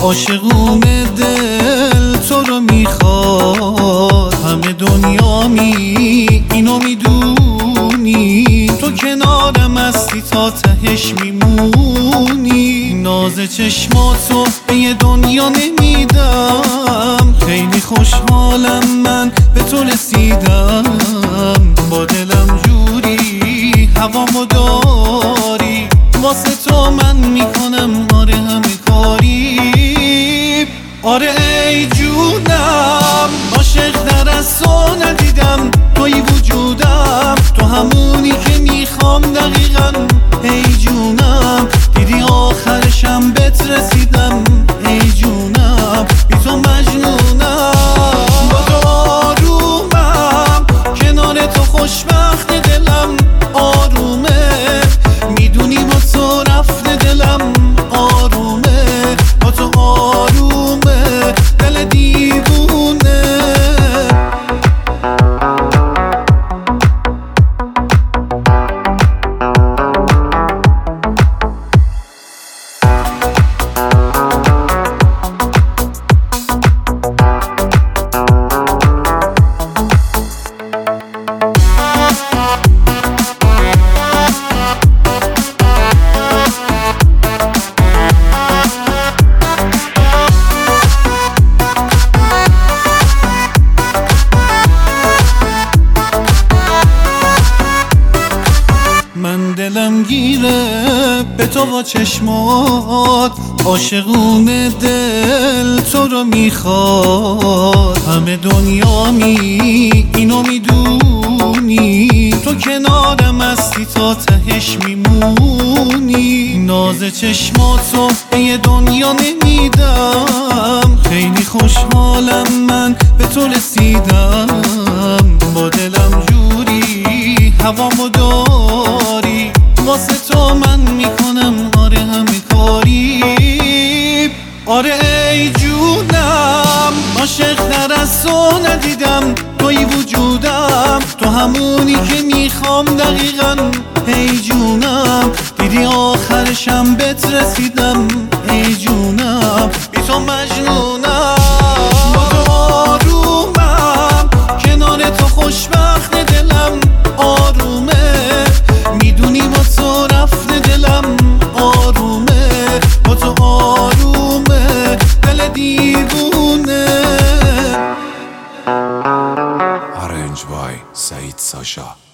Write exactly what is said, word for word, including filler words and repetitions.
عاشقونه دل تو رو میخواد، همه دنیا می اینو میدونی، تو کنارم هستی تا تهش میمونی. ناز چشماتو به یه دنیا نمیدم، خیلی خوشحالم من به تو رسیدم. با دلم جوری هوامو داری، واسه تو من میکنم آره همه کاری. آره ای جونم، عاشق در از تو ندیدم، توی وجودم، تو همونی که میخوام دقیقا. ای جونم، دیدی آخرشم بهت رسیدم. ای جونم، بی تو مجنونم. با تو آرومم، کنار تو خوشبخت دلم آرومه، میدونی با تو رفته دلم آرومه. با تو آرومه دل دیوونه. من دلم گیره به تو با چشمات، عاشقونه دل تو رو میخواد، همه دنیا می اینو میدونی، تو کنارم هستی تا تهش میمونی. ناز چشماتو به یه دنیا نمیدم، خیلی خوشحالم من به تو رسیدم. با دلم جوری هوامو داری، واسه تو من میکنم آره همه کاری. آره ای جونم، عاشق در از تو ندیدم، توی وجودم، تو همونی که میخوام دقیقا. ای جونم، دیدی آخرشم بهت رسیدم. ای جونم، بی تو مجنونم. با تو آرومم، کنار تو خوشبخت دلم آرومه، میدونی با تو رفته دلم آرومه. با تو آرومه دل دیوونه. Arranged by Said Sasha.